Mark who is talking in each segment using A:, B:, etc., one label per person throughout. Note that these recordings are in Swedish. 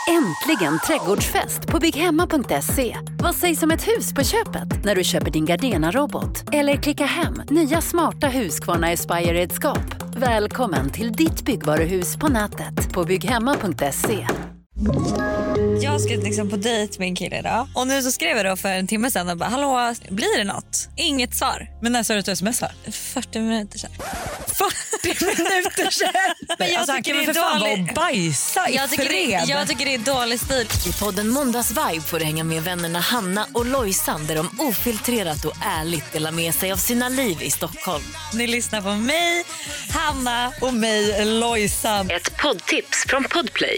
A: Äntligen trädgårdsfest på bygghemma.se. Vad sägs om ett hus på köpet när du köper din Gardena-robot? Eller klicka hem nya smarta Husqvarna Aspire-redskap. Välkommen till ditt byggvaruhus på nätet på bygghemma.se.
B: Jag ska liksom på dejt med en kille idag. Och nu så skrev jag då för en timme sedan och bara, hallå, blir det något? Inget svar.
C: Men när sa du att du smsar?
B: 40 minuter sedan.
C: 40 minuter sedan? Men jag tycker det är dålig. Bajsa i fred.
B: Jag tycker det är dålig stil.
D: I podden Måndagsvibe får du hänga med vännerna Hanna och Lojsan där de ofiltrerat och ärligt delar med sig av sina liv i Stockholm.
B: Ni lyssnar på mig, Hanna
C: och mig, Lojsan.
D: Ett poddtips från Podplay.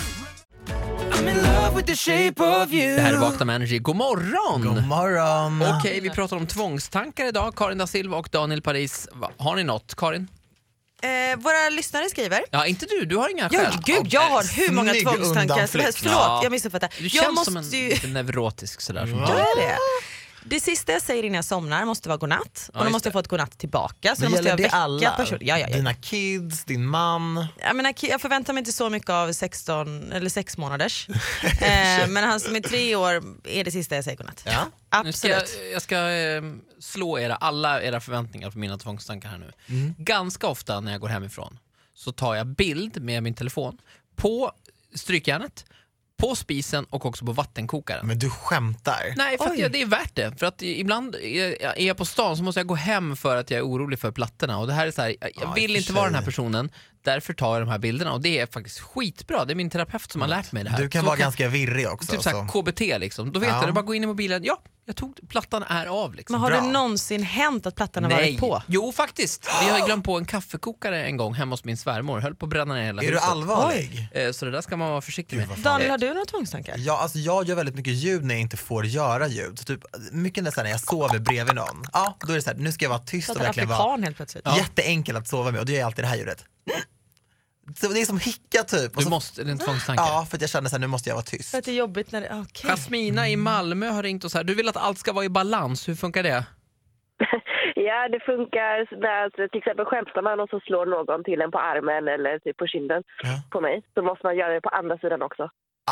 E: Det här är Vakna med Energy. God morgon!
F: God morgon!
E: Okej, vi pratar om tvångstankar idag. Karin da Silva och Daniel Paris. Har ni något, Karin?
G: Våra lyssnare skriver.
E: Ja, inte du har inga själv.
G: Ja, gud, jag har hur många tvångstankar som helst. Förlåt,
E: Ja.
G: jag missade.
E: Du känns som en lite neurotisk sådär. Som
G: Det sista jag säger innan jag somnar måste vara godnatt. Och då måste jag få ett godnatt tillbaka. Så
F: men
G: då måste jag väcka
F: alla?
G: personen. Ja.
F: Dina kids, din man.
G: Jag förväntar mig inte så mycket av 16 eller 6 månaders. Men han som är 3 år är det sista jag säger godnatt.
F: Ja.
G: Absolut.
E: Jag ska slå alla era förväntningar på mina tvångstankar här nu. Ganska ofta när jag går hemifrån så tar jag bild med min telefon på strykjärnet, på spisen och också på vattenkokaren.
F: Men du skämtar.
E: Nej, för att det är värt det. För att ibland är jag på stan så måste jag gå hem för att jag är orolig för plattorna. Och det här är så här, jag vill inte vara den här personen. Därför tar jag de här bilderna. Och det är faktiskt skitbra. Det är min terapeut som har lärt mig det här.
F: Du kan vara ganska virrig också.
E: Typ såhär KBT liksom. Då vet jag, det bara gå in i mobilen. Ja, plattan är av liksom.
G: Men har det någonsin hänt att plattan har varit på?
E: Jo, faktiskt. Vi har glömt på en kaffekokare en gång hemma hos min svärmor. Höll på att bränna ner hela huset.
F: Är du allvarlig?
E: Så det där ska man vara försiktig med.
G: Daniel, har du några tvångstankar?
F: Ja, alltså jag gör väldigt mycket ljud när jag inte får göra ljud. Så typ, mycket nästan när jag sover bredvid någon. Ja, då är det så här, nu ska jag vara tyst och verkligen vara
G: helt plötsligt.
F: jätteenkel att sova med. Och då gör jag alltid det här ljudet. Så det är som hicka typ.
E: Du måste, det är en tvångstanke.
F: Ja, för att jag känner så här, nu måste jag vara tyst.
G: För att det är jobbigt när det... Okay.
E: Jasmina i Malmö har ringt och så här, du vill att allt ska vara i balans. Hur funkar det?
H: Ja, det funkar när till exempel skämtar man och så slår någon till en på armen eller typ på kinden på mig. Så måste man göra det på andra sidan också.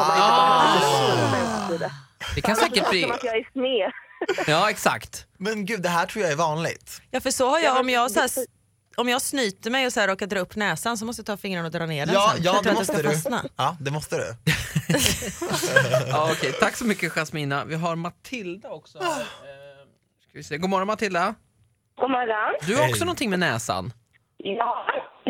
E: Det kan säkert bli...
H: Som att jag är sned.
E: Ja, exakt.
F: Men gud, det här tror jag är vanligt.
G: Ja, för så har jag, om jag snyter mig och så här råkar dra upp näsan så måste jag ta fingrarna och dra ner den.
F: Ja, det måste du. Ja, det måste du.
E: Ja, okej. Tack så mycket, Jasmina. Vi har Matilda också. Ska vi se. God morgon, Matilda.
H: God morgon.
E: Du har också någonting med näsan.
H: Ja,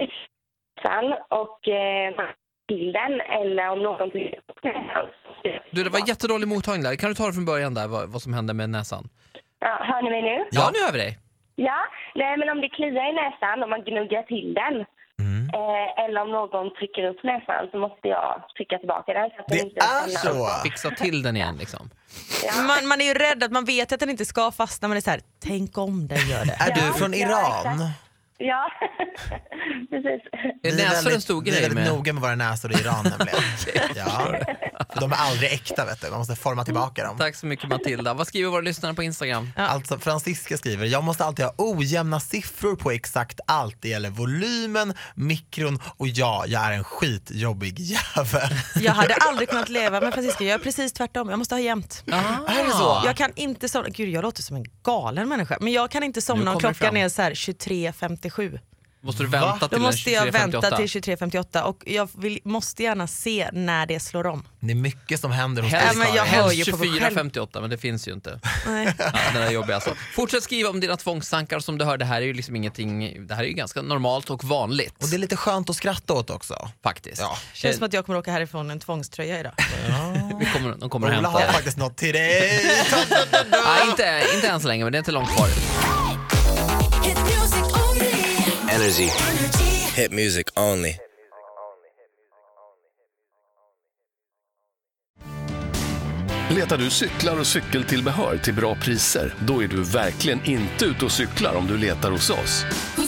H: och bilden eller om någonting.
E: Du, det var jättedålig mottagning där. Kan du ta det från början där, vad som hände med näsan?
H: Ja, hör ni mig nu?
E: Ja, nu hör vi dig.
H: Ja, nej, men om det kliar i näsan, om man gnuggar till den eller om någon trycker upp näsan så måste jag trycka tillbaka den. Så att
F: det
H: inte
F: är så!
E: Fixa till den igen liksom.
H: Ja.
G: Man är ju rädd att man vet att den inte ska fastna, men det är så här, tänk om den gör det.
F: Är du från Iran?
H: Ja, precis.
E: Är näsor en stor grej?
F: Vi är väldigt
E: med?
F: noga med våra näsor i Iran nämligen. Ja. De är aldrig äkta, vet du. Man måste forma tillbaka dem.
E: Tack så mycket, Matilda. Vad skriver våra lyssnare på Instagram?
G: Ja.
F: Alltså Franziska skriver: jag måste alltid ha ojämna siffror på exakt allt. Det gäller volymen, mikron och jag är en skitjobbig jävel.
G: Jag hade aldrig kunnat leva med Franziska. Jag är precis tvärtom. Jag måste ha jämnt.
F: Är det så?
G: Jag kan inte somna. Gud, jag låter som en galen människa. Men jag kan inte somna om klockan är så här 23:57.
E: Måste du vänta till
G: Då måste jag
E: 23:58?
G: vänta till 23:58 och jag måste gärna se när det slår om.
F: Det är mycket som händer hos
E: Helst,
F: dig.
G: jag hör ju
E: helst
G: på mig själv.
E: 24:58, men det finns ju inte.
G: Nej.
E: Ja, det är jobbigt alltså. Fortsätt skriva om dina tvångstankar. Som du hör, det här är ju liksom ingenting. Det här är ju ganska normalt och vanligt.
F: Och det är lite skönt att skratta åt också.
E: Faktiskt.
F: Ja.
G: Känns som att jag kommer åka härifrån en tvångströja idag.
E: De kommer att
F: Ola
E: hämta
F: har faktiskt något till dig.
E: inte än så länge, men det är inte långt kvar.
I: Energy. Hit music only.
J: Letar du cyklar och cykeltillbehör till bra priser? Då är du verkligen inte ute och cyklar om du letar hos oss.